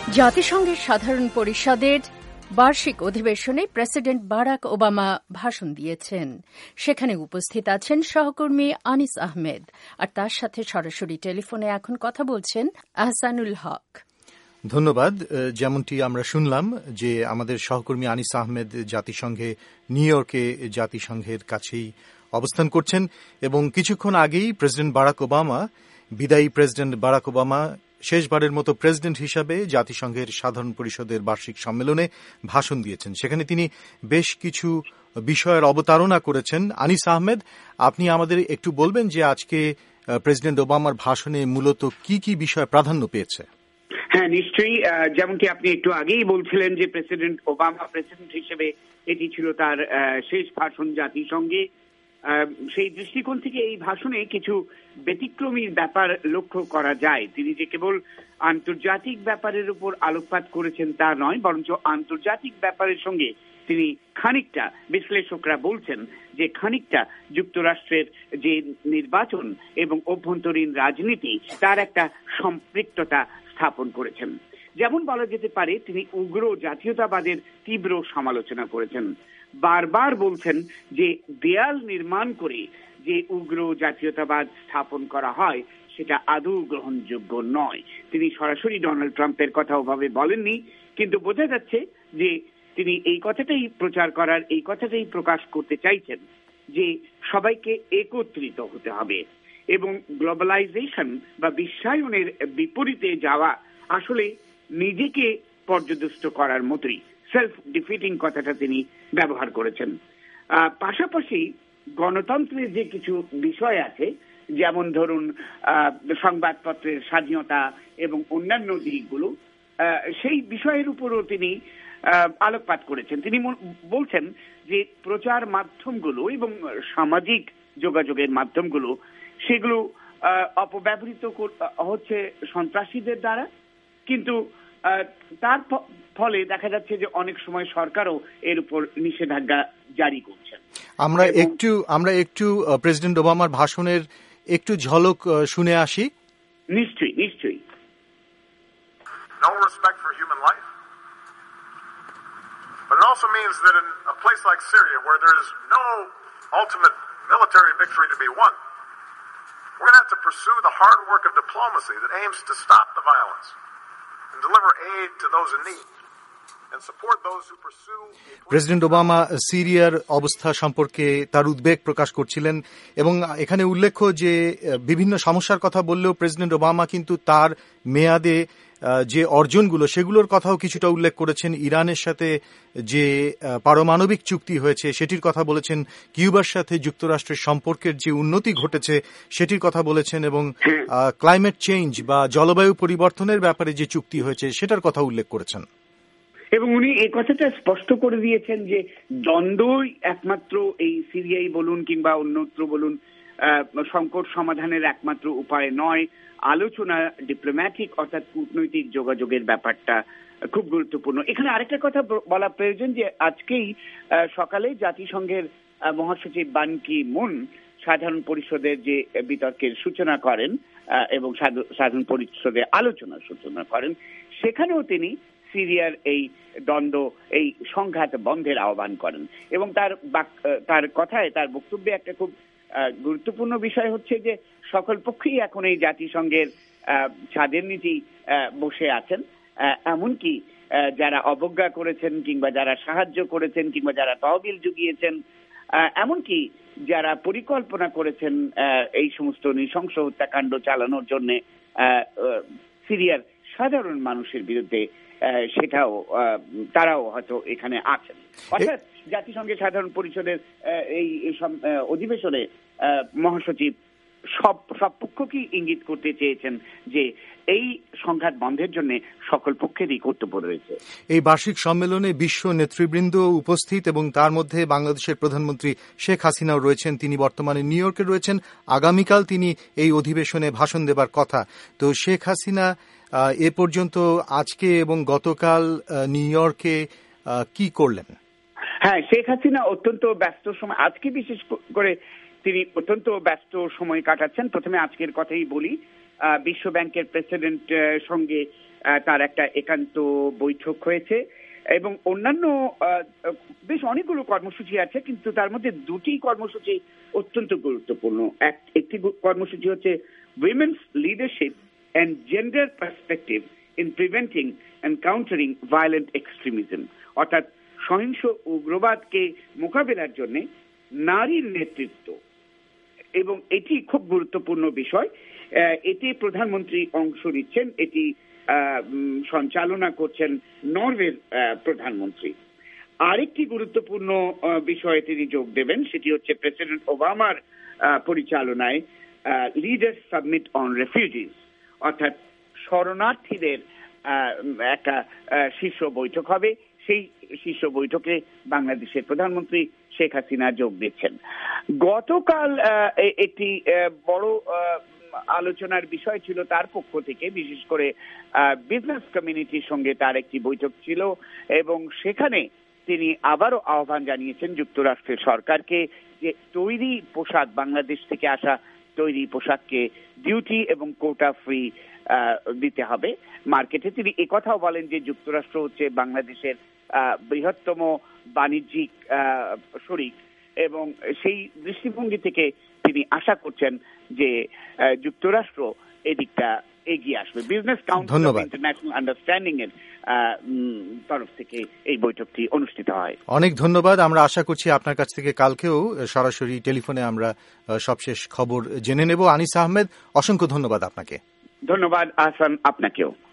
জাতিসংঘের সাধারণ পরিষদের বার্ষিক অধিবেশনে প্রেসিডেন্ট বারাক ওবামা ভাষণ দিয়েছেন। সেখানে উপস্থিত আছেন সহকর্মী আনিস আহমেদ, আর তার সাথে সরাসরি টেলিফোনে এখন কথা বলছেন আহসানুল হক। ধন্যবাদ। যেমনটি আমরা শুনলাম যে আমাদের সহকর্মী আনিস আহমেদ জাতিসংঘে নিউ ইয়র্কে জাতিসংঘের কাছেই অবস্থান করছেন এবং কিছুক্ষণ আগেই প্রেসিডেন্ট বারাক ওবামা, বিদায়ী প্রেসিডেন্ট বারাক ওবামা শেষবারের মতো প্রেসিডেন্ট হিসাবে জাতিসংঘের সাধারণ পরিষদের বার্ষিক সম্মেলনে ভাষণ দিয়েছেন। সেখানে তিনি বেশ কিছু বিষয়ের অবতারণা করেছেন। আনিস আহমেদ, আপনি আমাদের একটু বলবেন যে আজকে প্রেসিডেন্ট ওবামার ভাষণে মূলত কি কি বিষয় প্রাধান্য পেয়েছে? হ্যাঁ, নিশ্চয়ই। যেমনটি আপনি একটু আগেই বলছিলেন যে প্রেসিডেন্ট ওবামা প্রেসিডেন্ট হিসেবে এটি ছিল তার শেষ ভাষণ জাতিসংঘে। সেই দৃষ্টিকোণ থেকে এই ভাষণে কিছু ব্যতিক্রমী ব্যাপার লক্ষ্য করা যায়। তিনি যে কেবল আন্তর্জাতিক ব্যাপারের উপর আলোকপাত করেছেন তা নয়, বরঞ্চ আন্তর্জাতিক ব্যাপারের সঙ্গে তিনি খানিকটা, বিশ্লেষকরা বলছেন যে খানিকটা যুক্তরাষ্ট্রের যে নির্বাচন এবং অভ্যন্তরীণ রাজনীতি তার একটা সম্পৃক্ততা স্থাপন করেছেন। যেমন বলা যেতে পারে, তিনি উগ্র জাতীয়তাবাদের তীব্র সমালোচনা করেছেন। বারবার বলছেন যে দেয়াল নির্মাণ করে যে উগ্র জাতীয়তাবাদ স্থাপন করা হয় সেটা আদৌ গ্রহণযোগ্য নয়। তিনি সরাসরি ডোনাল্ড ট্রাম্পের কথা ওভাবে বলেননি, কিন্তু বোঝা যাচ্ছে যে তিনি এই কথাটাই প্রচার করার, এই কথাটাই প্রকাশ করতে চাইছেন যে সবাইকে একত্রিত হতে হবে এবং গ্লোবালাইজেশন বা বিশ্বায়নের বিপরীতে যাওয়া আসলে নিজেকে পর্যদস্ত করার মতোই। সেলফ ডিফিটিং কথাটা তিনি ব্যবহার করেছেন। পাশাপাশি গণতন্ত্রের যে কিছু বিষয় আছে, যেমন ধরুন সংবাদপত্রের স্বাধীনতা এবং অন্যান্য দিকগুলো, সেই বিষয়ের উপরও তিনি আলোকপাত করেছেন। তিনি বলছেন যে প্রচার মাধ্যমগুলো এবং সামাজিক যোগাযোগের মাধ্যমগুলো সেগুলো অপব্যবহৃত হচ্ছে সন্ত্রাসীদের দ্বারা, কিন্তু তার ফলে দেখা যাচ্ছে যে অনেক সময় সরকারও এর উপর নিষেধাজ্ঞা জারি করছেন। আমরা একটু প্রেসিডেন্ট ওবামার ভাষণের একটু ঝলক শুনে আসি। নিশ্চয়ই নিশ্চয়ই। No respect for human life. But it also means that in a place like Syria, where there is no ultimate military victory to be won, we're going to have to pursue the hard work of diplomacy that aims to stop the violence and deliver aid to those in need and support those who pursue. President Obama সিরিয়ার অবস্থা সম্পর্কে তার উদ্বেগ প্রকাশ করছিলেন এবং এখানে উল্লেখ্য যে বিভিন্ন সমস্যার কথা বললেও প্রেসিডেন্ট ওবামা কিন্তু তার মেয়াদে যে অর্জনগুলো সেগুলোর কথাও কিছুটা উল্লেখ করেছেন। ইরানের সাথে যে পারমাণবিক চুক্তি হয়েছে সেটির কথা বলেছেন, কিউবার সাথে যুক্তরাষ্ট্রের সম্পর্কের যে উন্নতি ঘটেছে সেটির কথা বলেছেন এবং ক্লাইমেট চেঞ্জ বা জলবায়ু পরিবর্তনের ব্যাপারে যে চুক্তি হয়েছে সেটার কথা উল্লেখ করেছেন। এবং উনি এই কথাটা স্পষ্ট করে দিয়েছেন যে দ্বন্দ্বই একমাত্র এই সিরিয়াই বলুন কিংবা অন্যত্র বলুন সংকট সমাধানের একমাত্র উপায় নয়। আলোচনা, ডিপ্লোম্যাটিক অর্থাৎ কূটনৈতিক যোগাযোগের ব্যাপারটা খুব গুরুত্বপূর্ণ। এখানে আরেকটা কথা বলা প্রয়োজন যে আজকেই সকালে জাতিসংঘের মহাসচিব বান কি মুন সাধারণ পরিষদের যে বিতর্কের সূচনা করেন এবং সাধারণ পরিষদে আলোচনার সূচনা করেন, সেখানেও তিনি সিরিয়ার এই দ্বন্দ্ব, এই সংঘাত বন্ধের আহ্বান করেন এবং তার কথায়, তার বক্তব্যে একটা খুব গুরুত্বপূর্ণ বিষয় হচ্ছে যে সকল পক্ষই এখন এই জাতিসংঘের ছাদের নিচেই বসে আছেন, এমনকি যারা অবজ্ঞা করেছেন কিংবা যারা সাহায্য করেছেন কিংবা যারা তহবিল জুগিয়েছেন, এমনকি যারা পরিকল্পনা করেছেন এই সমস্ত নৃশংস হত্যাকাণ্ড চালানোর জন্য সিরিয়ার সাধারণ মানুষের বিরুদ্ধে, সেটাও তারাও হয়তো এখানে আছেন। অর্থাৎ জাতিসংঘের সাধারণ পরিষদের এই অধিবেশনে মহাসচিব সব পক্ষকেই ইঙ্গিত করতে চেয়েছেন যে এই সংঘাত বন্ধের জন্য সকল পক্ষেরই কর্তব্য রয়েছে। এই বার্ষিক সম্মেলনে বিশ্ব নেতৃবৃন্দ উপস্থিত এবং তার মধ্যে বাংলাদেশের প্রধানমন্ত্রী শেখ হাসিনাও রয়েছেন। তিনি বর্তমানে নিউ ইয়র্কে রয়েছেন। আগামীকাল তিনি এই অধিবেশনে ভাষণ দেবার কথা। তো শেখ হাসিনা এ পর্যন্ত আজকে এবং গতকাল নিউ ইয়র্কে কি করলেন? হ্যাঁ, শেখ হাসিনা অত্যন্ত ব্যস্ত সময়, আজকে বিশেষ করে তিনি অত্যন্ত ব্যস্ত সময় কাটাচ্ছেন। প্রথমে আজকের কথাই বলি, বিশ্ব ব্যাংকের প্রেসিডেন্ট সঙ্গে তার একটা একান্ত বৈঠক হয়েছে এবং অন্যান্য বেশ অনেকগুলো কর্মসূচি আছে, কিন্তু তার মধ্যে দুটি কর্মসূচি অত্যন্ত গুরুত্বপূর্ণ। একটি কর্মসূচি হচ্ছে women's leadership and gender perspective in preventing and countering violent extremism, অর্থাৎ সহিংস উগ্রবাদকে মোকাবেলার জন্য নারীর নেতৃত্ব, এবং এটি খুব গুরুত্বপূর্ণ বিষয়। এতে প্রধানমন্ত্রী অংশ নিচ্ছেন, এটি সঞ্চালনা করছেন নরওয়ের প্রধানমন্ত্রী। আরেকটি গুরুত্বপূর্ণ বিষয়ে তিনি যোগ দেবেন, সেটি হচ্ছে প্রেসিডেন্ট ওবামার পরিচালনায় লিডার্স সাবমিট অন রেফিউজিস, অর্থাৎ শরণার্থীদের একটা শীর্ষ বৈঠক হবে। সেই শীর্ষ বৈঠকে বাংলাদেশের প্রধানমন্ত্রী শেখ হাসিনা যোগ দিচ্ছেন। গতকাল একটি বড় আলোচনার বিষয় ছিল তার পক্ষ থেকে, বিশেষ করে বিজনেস কমিউনিটির সঙ্গে তার একটি বৈঠক ছিল, এবং সেখানে তিনি আবারও আহ্বান জানিয়েছেন যুক্তরাষ্ট্রের সরকারকে যে তৈরি পোশাক, বাংলাদেশ থেকে আসা তৈরি পোশাককে ডিউটি এবং কোটা ফ্রি দিতে হবে মার্কেটে। তিনি একথাও বলেন যে যুক্তরাষ্ট্র হচ্ছে বাংলাদেশের বৃহত্তম বাণিজ্যিক শরিক, এবং সেই দৃষ্টিভঙ্গি থেকে তিনি আশা করছেন যে যুক্তরাষ্ট্র এদিকটা এগিয়ে আসবে। Business council of international understanding এর তরফ থেকে এই বৈঠকটি অনুষ্ঠিত হয়। অনেক ধন্যবাদ। আমরা আশা করছি আপনার কাছ থেকে কালকেও সরাসরি টেলিফোনে আমরা সবশেষ খবর জেনে নেব। আনিস আহমেদ, অসংখ্য ধন্যবাদ আপনাকে। ধন্যবাদ আহসান, আপনাকেও।